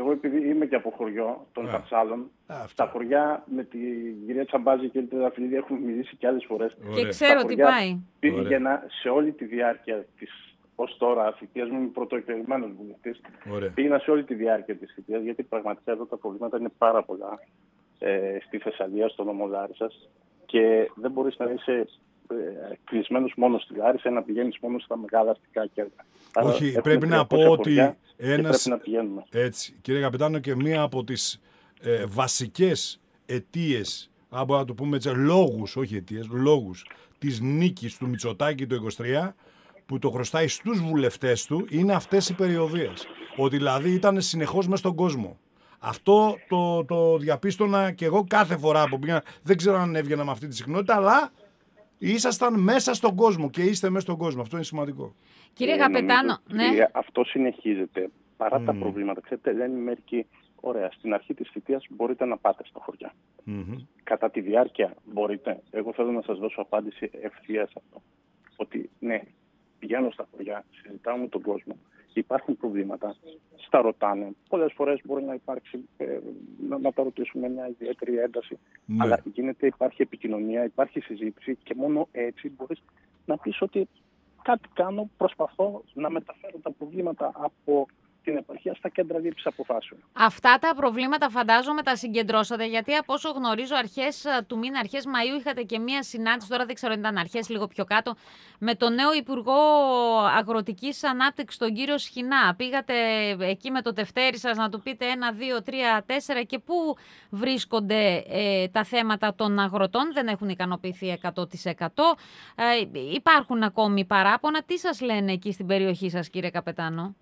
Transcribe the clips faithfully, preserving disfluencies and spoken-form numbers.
εγώ επειδή είμαι και από χωριό των yeah. Καψάλων, yeah, στα χωριά με τη κυρία Τσαμπάζη και την Τραφιλίδη έχουμε μιλήσει και άλλες φορές. Και ξέρω τι πάει. Πήγαινα σε όλη τη διάρκεια της, ως τώρα, θητείας μου, είμαι πρωτοεκλεγμένος βουλευτής. Πήγαινα σε όλη τη διάρκεια της θητείας, γιατί πραγματικά εδώ τα προβλήματα είναι πάρα πολλά ε, στη Θεσσαλία, στο νομό Λάρισσας, και δεν μπορείς να είσαι κλεισμένος μόνο στη Λάρισα, να πηγαίνεις μόνο στα μεγάλα αστικά κέντρα. Όχι, πρέπει να πω ότι ένας, πρέπει να έτσι, κύριε Καπετάνο, και μία από τις ε, βασικές αιτίες, αν μπορούμε να το πούμε έτσι, λόγους, όχι αιτίες, λόγους της νίκης του Μητσοτάκη το είκοσι τρία, που το χρωστάει στους βουλευτές του, είναι αυτές οι περιοδίες. Ότι δηλαδή ήταν συνεχώς μες στον κόσμο. Αυτό το, το διαπίστωνα και εγώ κάθε φορά που πήγα, δεν ξέρω αν έβγαινα με αυτή τη συχνότητα, αλλά ήσασταν μέσα στον κόσμο και είστε μέσα στον κόσμο. Αυτό είναι σημαντικό. Κύριε Καπετάνο, ναι. Αυτό συνεχίζεται παρά mm. τα προβλήματα. Ξέρετε, λένε μερικοί, ωραία, στην αρχή της θητείας μπορείτε να πάτε στα χωριά. Mm-hmm. Κατά τη διάρκεια μπορείτε. Εγώ θέλω να σας δώσω απάντηση ευθείας αυτό. Ότι ναι, πηγαίνω στα χωριά, συζητάω με τον κόσμο. Υπάρχουν προβλήματα, στα ρωτάνε. Πολλές φορές μπορεί να υπάρξει, ε, να, να τα ρωτήσουμε μια ιδιαίτερη ένταση. Ναι. Αλλά γίνεται, υπάρχει επικοινωνία, υπάρχει συζήτηση και μόνο έτσι μπορείς να πεις ότι κάτι κάνω, προσπαθώ να μεταφέρω τα προβλήματα από την επαρχία στα κέντρα λήψης αποφάσεων. Αυτά τα προβλήματα φαντάζομαι τα συγκεντρώσατε, γιατί από όσο γνωρίζω αρχές του μήνα, αρχές Μαΐου, είχατε και μία συνάντηση, τώρα δεν ξέρω αν ήταν αρχές λίγο πιο κάτω, με τον νέο Υπουργό Αγροτικής Ανάπτυξης, τον κύριο Σχοινά. Πήγατε εκεί με το τευτέρι σας να του πείτε ένα, δύο, τρία, τέσσερα και πού βρίσκονται ε, τα θέματα των αγροτών, δεν έχουν ικανοποιηθεί εκατό τοις εκατό. Ε, υπάρχουν ακόμη παράπονα. Τι σας λένε εκεί στην περιοχή σας, κύριε Καπετάνο?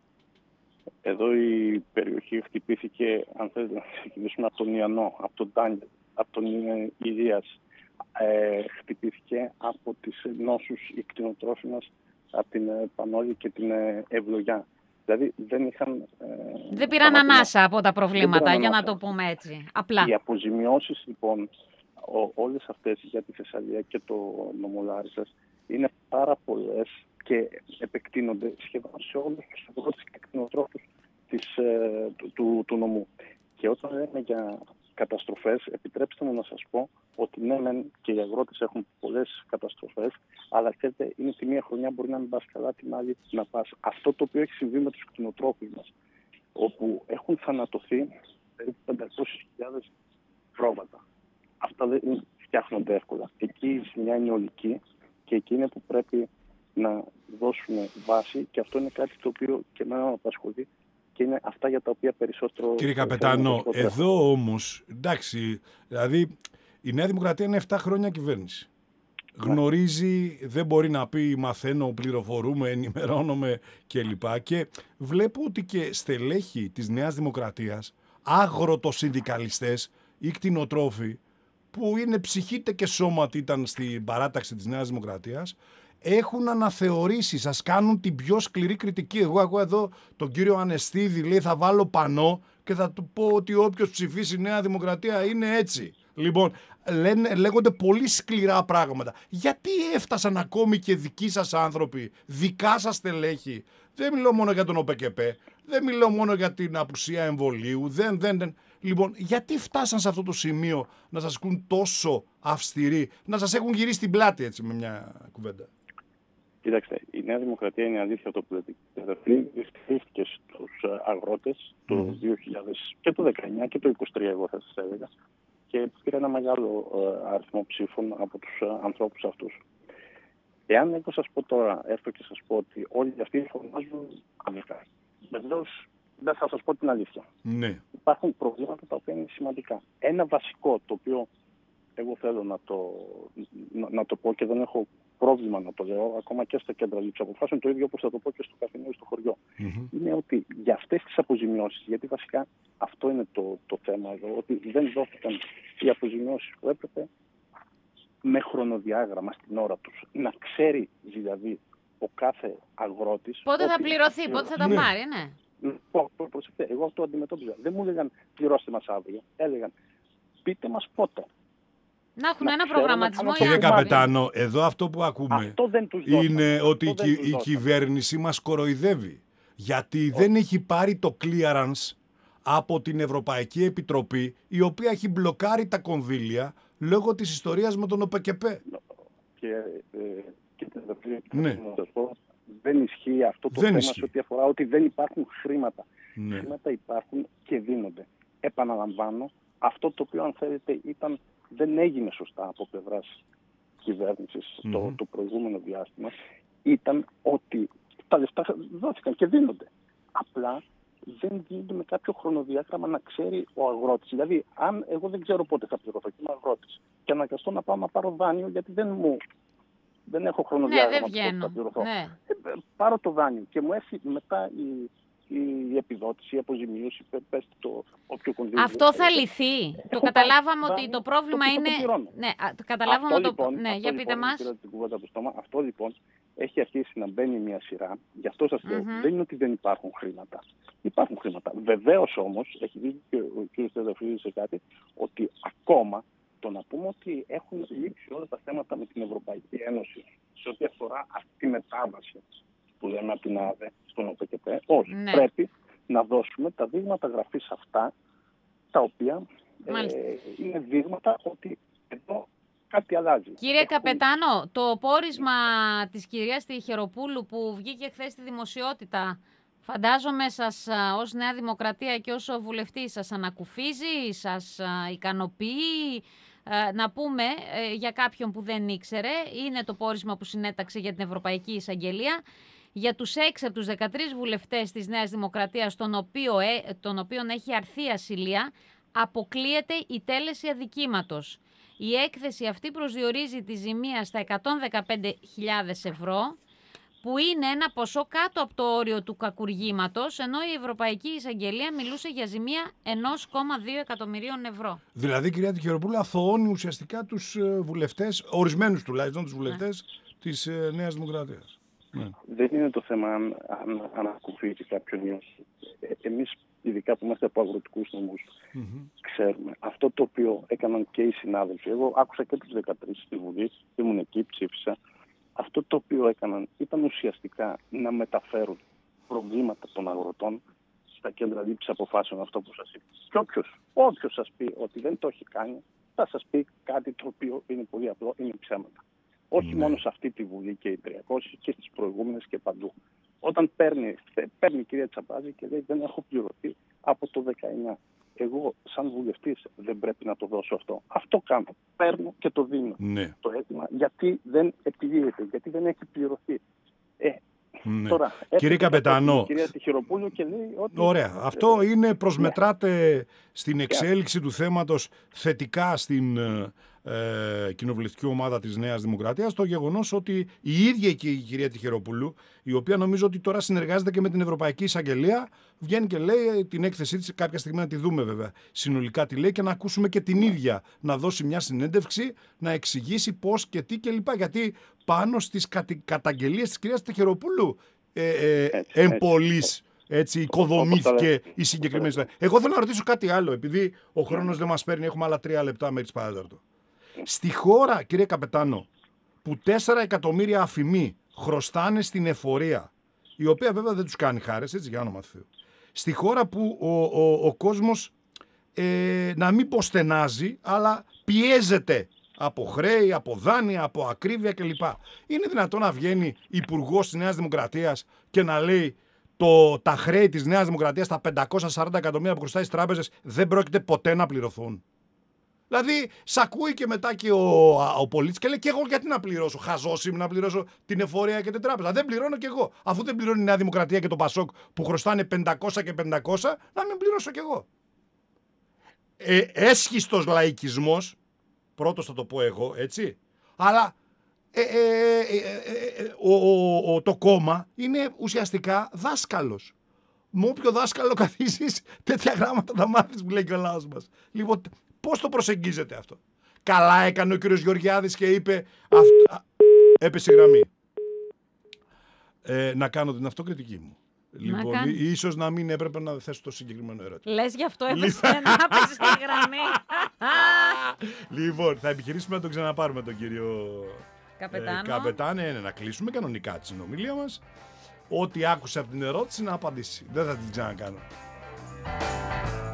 Εδώ η περιοχή χτυπήθηκε, αν θέλετε να ξεκινήσουμε, από τον Ιαννό, από τον Τάνιελ, από τον Ηλίας. Ε, χτυπήθηκε από τις νόσους οι κτηνοτρόφιμες, από την Πανόλη και την Ευλογιά. Δηλαδή δεν είχαν... Ε, δεν πήραν ανάσα από τα προβλήματα, για να το πούμε έτσι, απλά. Οι αποζημιώσεις λοιπόν, ο, όλες αυτές για τη Θεσσαλία και το νομό Λάρισσας είναι πάρα πολλές και επεκτείνονται σχεδόν σε όλους τους αγρότες και κτηνοτρόφους της, ε, του, του, του νομού. Και όταν λέμε για καταστροφές, επιτρέψτε μου να σας πω ότι ναι, μεν και οι αγρότες έχουν πολλές καταστροφές, αλλά ξέρετε, είναι τη μία χρονιά μπορεί να μην πας καλά, την άλλη να πας. Αυτό το οποίο έχει συμβεί με τους κτηνοτρόφους μας, όπου έχουν θανατωθεί περίπου πεντακόσιες χιλιάδες πρόβατα. Αυτά δεν φτιάχνονται εύκολα. Εκεί η ζημιά είναι ολική και εκεί είναι που πρέπει να δώσουμε βάση, και αυτό είναι κάτι το οποίο και εμένα με απασχολεί και είναι αυτά για τα οποία περισσότερο... Κύριε Καπετάνο, εδώ όμως, εντάξει, δηλαδή η Νέα Δημοκρατία είναι επτά χρόνια κυβέρνηση. Ναι. Γνωρίζει, δεν μπορεί να πει μαθαίνω, πληροφορούμε, ενημερώνομαι κλπ. Και βλέπω ότι και στελέχη της Νέας Δημοκρατίας, αγροτοσυνδικαλιστές ή κτηνοτρόφοι, που είναι ψυχήτε και σώματι ήταν στην παράταξη της Νέας Δημοκρατίας, έχουν αναθεωρήσει, σας κάνουν την πιο σκληρή κριτική. Εγώ έχω εδώ τον κύριο Ανεστίδη, λέει θα βάλω πανό και θα του πω ότι όποιος ψηφίσει Νέα Δημοκρατία είναι έτσι. Λοιπόν, λένε, λέγονται πολύ σκληρά πράγματα. Γιατί έφτασαν ακόμη και δικοί σας άνθρωποι, δικά σας στελέχη? Δεν μιλώ μόνο για τον ΟΠΕΚΕΠΕ, δεν μιλώ μόνο για την απουσία εμβολίου, δεν, δεν, δεν. Λοιπόν, γιατί φτάσαν σε αυτό το σημείο να σας ακούν τόσο αυστηροί, να σας έχουν γυρίσει την πλάτη έτσι με μια κουβέντα? Κοιτάξτε, η Νέα Δημοκρατία είναι αλήθεια αυτό που λέτε. Στηρίχθηκε στους αγρότες το mm. δύο χιλιάδες και το δεκαεννιά και το είκοσι τρία, εγώ θα σας έλεγα, και πήρε ένα μεγάλο ε, αριθμό ψήφων από τους ε, ανθρώπους αυτούς. Εάν εγώ σας πω τώρα, έρθω και σας πω ότι όλοι αυτοί φωνάζουν αδερφά, βεβαίως δεν θα σας πω την αλήθεια. Ναι. Υπάρχουν προβλήματα τα οποία είναι σημαντικά. Ένα βασικό το οποίο εγώ θέλω να το, να, να το πω και δεν έχω πρόβλημα να το λέω, ακόμα και στα κέντρα λήψης αποφάσεων, το ίδιο όπως θα το πω και στο καφενείο στο χωριό, mm-hmm. είναι ότι για αυτές τις αποζημιώσεις, γιατί βασικά αυτό είναι το, το θέμα εδώ, ότι δεν δόθηκαν οι αποζημιώσεις που έπρεπε με χρονοδιάγραμμα στην ώρα τους. Να ξέρει δηλαδή ο κάθε αγρότης... Πότε θα πληρωθεί, θα... πότε θα τα ναι. πάρει, ναι. Προσεχτέ, εγώ αυτό αντιμετώπιζα. Δεν μου έλεγαν πληρώστε μας αύριο. Έλεγαν πείτε μας πότε. Να έχουν να ένα προγραμματισμό. Κύριε Καπετάνο, εδώ αυτό που ακούμε αυτό δεν τους είναι ότι η, η κυβέρνηση μας κοροϊδεύει. Γιατί Α. δεν έχει πάρει το clearance από την Ευρωπαϊκή Επιτροπή, η οποία έχει μπλοκάρει τα κονδύλια λόγω της ιστορίας με τον ΟΠΕΚΕΠΕ. Και, ε, και ναι. δεν ισχύει αυτό το δεν θέμα ισχύει. σε ό,τι αφορά ότι δεν υπάρχουν χρήματα. Ναι. Χρήματα υπάρχουν και δίνονται. Επαναλαμβάνω, αυτό το οποίο αν θέλετε ήταν, δεν έγινε σωστά από πλευράς κυβέρνησης mm-hmm. το, το προηγούμενο διάστημα, ήταν ότι τα λεφτά δόθηκαν και δίνονται. Απλά δεν γίνεται με κάποιο χρονοδιάγραμμα να ξέρει ο αγρότης. Δηλαδή, αν εγώ δεν ξέρω πότε θα πληρωθώ και είμαι αγρότης και αναγκαστώ να πάω να πάρω δάνειο γιατί δεν μου δεν έχω χρονοδιάγραμμα ναι, δεν που θα πληρωθώ. Ναι. Ε, πάρω το δάνειο και μου έρθει μετά η, η επιδότηση, η αποζημίωση, πες το όποιο κονδύλιο. Αυτό θα λυθεί. Το καταλάβαμε ότι δάνειο, το πρόβλημα το είναι... Το ναι, το καταλάβαμε αυτό, το... λοιπόν, ναι, αυτό, για πείτε λοιπόν, μας. Στόμα, αυτό λοιπόν έχει αρχίσει να μπαίνει μια σειρά. Γι' αυτό σας λέω, Mm-hmm. δεν είναι ότι δεν υπάρχουν χρήματα. Υπάρχουν χρήματα. Βεβαίως όμως, έχει δει και ο κ. Στεδαφίδης σε κάτι, ότι ακόμα το να πούμε ότι έχουν λήξει όλα τα θέματα με την Ευρωπαϊκή Ένωση σε ό,τι αφορά αυτή τη μετάβαση που λέμε από την ΑΔΕ στον ΟΠΕΚΕΠΕ, όχι. Ναι. Πρέπει να δώσουμε τα δείγματα γραφής αυτά, τα οποία ε, είναι δείγματα ότι εδώ κάτι αλλάζει. Κύριε Έχουν... Καπετάνο, το πόρισμα της κυρίας Τυχεροπούλου που βγήκε χθες στη δημοσιότητα, φαντάζομαι σας ως Νέα Δημοκρατία και ως βουλευτή σας ανακουφίζει, σας ικανοποιεί. Να πούμε για κάποιον που δεν ήξερε, είναι το πόρισμα που συνέταξε για την Ευρωπαϊκή Εισαγγελία για τους έξι από τους δεκατρείς βουλευτές της Νέας Δημοκρατίας, των, οποίο, των οποίων έχει αρθεί ασυλία, αποκλείεται η τέλεση αδικήματος. Η έκθεση αυτή προσδιορίζει τη ζημία στα εκατόν δεκαπέντε χιλιάδες ευρώ, που είναι ένα ποσό κάτω από το όριο του κακουργήματος, ενώ η Ευρωπαϊκή Εισαγγελία μιλούσε για ζημία ένα κόμμα δύο εκατομμυρίων ευρώ. Δηλαδή, κυρία Τυχεροπούλου, αθωώνει ουσιαστικά τους βουλευτές, ορισμένους τουλάχιστον τους βουλευτές ναι. της ε, Νέας Δημοκρατίας. Ναι. Δεν είναι το θέμα αν, αν, αν ακουφίζει κάποιον ή όχι. Ε, εμείς, ειδικά που είμαστε από αγροτικούς νομούς, mm-hmm. ξέρουμε αυτό το οποίο έκαναν και οι συνάδελφοι. Εγώ άκουσα και τους δεκατρείς στη Βουλή, ήμουν εκεί, ψήφισα. Αυτό το οποίο έκαναν ήταν ουσιαστικά να μεταφέρουν προβλήματα των αγροτών στα κέντρα λήψης αποφάσεων, αυτό που σας είπα. Και όποιος, όποιος σας πει ότι δεν το έχει κάνει, θα σας πει κάτι το οποίο είναι πολύ απλό, είναι ψέματα. Όχι ναι. μόνο σε αυτή τη Βουλή και οι τριακόσιες και στις προηγούμενες και παντού. Όταν παίρνει, παίρνει η κυρία Τσαπάζη και λέει δεν έχω πληρωθεί από το δεκαεννιά. Εγώ, σαν βουλευτής, δεν πρέπει να το δώσω αυτό. Αυτό κάνω. Παίρνω και το δίνω. Ναι. Το αίτημα. Γιατί δεν επιλύεται, γιατί δεν έχει πληρωθεί. Ε, ναι. Τώρα, κύριε Καπετάνο, η κυρία Τυχεροπούλου και λέει ότι... Ωραία. Αυτό είναι, προσμετράτε ναι. στην εξέλιξη yeah. του θέματος θετικά στην ε, κοινοβουλευτική ομάδα της Νέας Δημοκρατίας, το γεγονός ότι η ίδια και η κυρία Τυχεροπούλου, η οποία νομίζω ότι τώρα συνεργάζεται και με την Ευρωπαϊκή Εισαγγελία, βγαίνει και λέει την έκθεσή της, κάποια στιγμή να τη δούμε βέβαια συνολικά τι λέει και να ακούσουμε και την ίδια να δώσει μια συνέντευξη, να εξηγήσει πώς και τι κλπ. Γιατί πάνω στις κατη, καταγγελίες της κυρίας Τυχεροπούλου ε, ε, εμπολής έτσι οικοδομήθηκε η συγκεκριμένη ιστορία. Εγώ θέλω να ρωτήσω κάτι άλλο, επειδή ο χρόνος δεν μας παίρνει, έχουμε άλλα τρία λεπτά μέχρι τις παρατέταρτο. Στη χώρα, κύριε Καπετάνο, που τέσσερα εκατομμύρια αφημοί χρωστάνε στην εφορία, η οποία βέβαια δεν τους κάνει χάρες, έτσι για όνομα Θεού. Στη χώρα που ο, ο, ο κόσμος, ε, να μην πω στενάζει, αλλά πιέζεται από χρέη, από δάνεια, από ακρίβεια κλπ. Είναι δυνατόν να βγαίνει υπουργός της Νέας Δημοκρατίας και να λέει το, τα χρέη της Νέας Δημοκρατίας, τα πεντακόσια σαράντα εκατομμύρια που χρωστάει στις τράπεζες, δεν πρόκειται ποτέ να πληρωθούν? Δηλαδή, σ' ακούει και μετά και ο, ο πολίτης και λέει και εγώ γιατί να πληρώσω. Χαζός είμαι να πληρώσω την εφορία και την τράπεζα. Δεν πληρώνω κι εγώ. Αφού δεν πληρώνει η Νέα Δημοκρατία και το Πασόκ που χρωστάνε πεντακόσια και πεντακόσια, να μην πληρώσω κι εγώ. Ε, έσχιστος λαϊκισμός, πρώτος θα το πω εγώ, έτσι. Αλλά ε, ε, ε, ε, ε, ο, ο, ο, το κόμμα είναι ουσιαστικά δάσκαλος. Με όποιο δάσκαλο καθίσεις, τέτοια γράμματα θα μάθεις που λέει και ο λαός μας. Λοιπόν, πώς το προσεγγίζετε αυτό? Καλά έκανε ο κύριος Γεωργιάδης και είπε αυ... έπεσε η γραμμή. Ε, να κάνω την αυτοκριτική μου. Λοιπόν, να ίσως να μην έπρεπε να θέσω το συγκεκριμένο ερώτημα. Λες γι' αυτό έπεσε να πέσει η γραμμή. Λοιπόν, θα επιχειρήσουμε να τον ξαναπάρουμε τον κύριο Καπετάνο. Ε, Καπετάνε, ναι, να κλείσουμε κανονικά τη συνομιλία μας. Ό,τι άκουσε από την ερώτηση να απαντήσει. Δεν θα την ξανακάνω.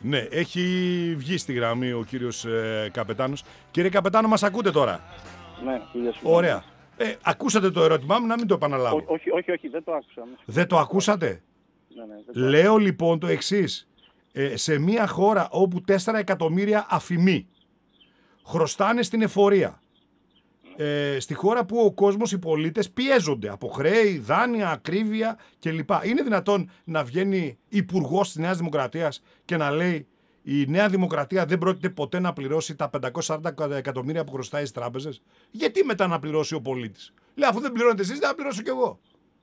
Ναι, έχει βγει στη γραμμή ο κύριος ε, Καπετάνος. Κύριε Καπετάνο, μας ακούτε τώρα? Ναι, κύριε Συγγνώμη. Ωραία. Ε, ακούσατε το ερώτημά μου, να μην το επαναλάβω. Ό, όχι, όχι, όχι, δεν το άκουσα. Δεν το ακούσατε? Ναι, ναι, δεν το Λέω λοιπόν το εξής. Ε, σε μια χώρα όπου τέσσερα εκατομμύρια αφημοί χρωστάνε στην εφορία, ε, στη χώρα που ο κόσμος, οι πολίτες πιέζονται από χρέη, δάνεια, ακρίβεια κλπ. Είναι δυνατόν να βγαίνει υπουργός της Νέας Δημοκρατίας και να λέει η Νέα Δημοκρατία δεν πρόκειται ποτέ να πληρώσει τα πεντακόσια σαράντα εκατομμύρια που χρωστάει στις τράπεζες? Γιατί μετά να πληρώσει ο πολίτης? Λέει, αφού δεν πληρώνετε εσείς, δεν θα πληρώσω κι εγώ.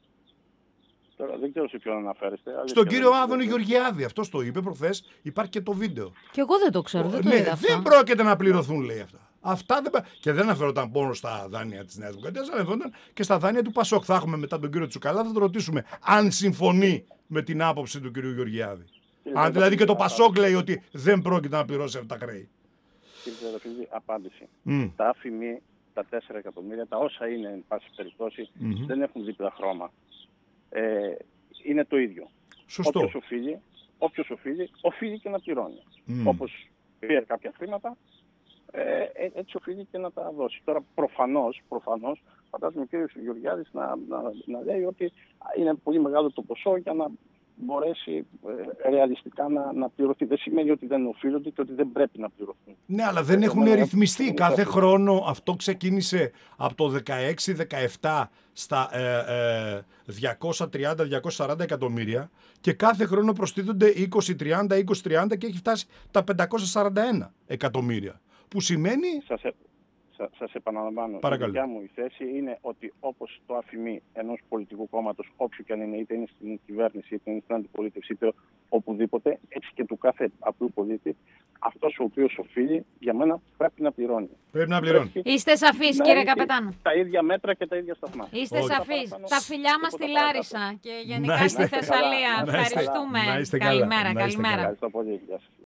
Τώρα δεν ξέρω σε ποιον αναφέρεστε. Στον κύριο Άδωνη Γεωργιάδη, αυτός το είπε προχθές, υπάρχει και το βίντεο. Και εγώ δεν το ξέρω, δεν το Ναι, είδα αυτό. δεν πρόκειται να πληρωθούν, λέει αυτά. Αυτά δεν... Και δεν αναφερόταν μόνο στα δάνεια της Νέας Δημοκρατίας, αναφερόταν και στα δάνεια του Πασόκ. Θα έχουμε μετά τον κύριο Τσουκαλά, θα τον ρωτήσουμε αν συμφωνεί με την άποψη του κύριου Γεωργιάδη. Κύριε Αν δηλαδή και το Παπαδόπουλο, Πασόκ λέει ότι δεν πρόκειται να πληρώσει αυτά τα χρέη. Κύριε Τεροφίδη, απάντηση. Mm. Τα άφημη, τα τέσσερα εκατομμύρια, τα όσα είναι, εν πάση περιπτώσει, Mm-hmm. δεν έχουν δίπλα χρώμα. Ε, είναι το ίδιο. Σωστό. Όποιος οφείλει, όποιος οφείλει, οφείλει και να πληρώνει. Mm. Όπως πήρε κάποια χρήματα, ε, έτσι οφείλει και να τα δώσει. Τώρα προφανώς, προφανώς φαντάζομαι ο κύριος Γεωργιάδης να, να, να λέει ότι είναι πολύ μεγάλο το ποσό για να μπορέσει ε, ρεαλιστικά να, να πληρωθεί. Δεν σημαίνει ότι δεν οφείλονται και ότι δεν πρέπει να πληρωθούν. Ναι, αλλά δεν έχουν ρυθμιστεί. Κάθε χρόνο αυτό ξεκίνησε από το δεκαέξι δεκαεπτά στα ε, ε, διακόσια τριάντα με διακόσια σαράντα εκατομμύρια και κάθε χρόνο προστίθονται είκοσι τριάντα είκοσι τριάντα και έχει φτάσει τα πεντακόσια σαράντα ένα εκατομμύρια. Που σημαίνει... Σας, ε, σα, σας επαναλαμβάνω, Παρακαλώ. η δικιά μου η θέση είναι ότι όπως το αφημί ενός πολιτικού κόμματος, όποιο και αν είναι, είτε είναι στην κυβέρνηση, είτε είναι στην αντιπολίτευση, είτε οπουδήποτε, έτσι και του κάθε απλού πολίτη, αυτός ο οποίος οφείλει, για μένα πρέπει να πληρώνει. Πρέπει να πληρώνει. Πρέπει Είστε σαφείς, να κύριε έχει Καπετάνο? τα ίδια μέτρα και τα ίδια σταθμά. Είστε Όχι. σαφείς. Τα φιλιά μας στη Τίποτα Λάρισα και Να γενικά είστε στη Θεσσαλία. καλά. Να είστε- Ευχαριστούμε. να είστε καλά. Καλημέρα, Να είστε καλημέρα. Ευχαριστώ πολύ. Γεια σας.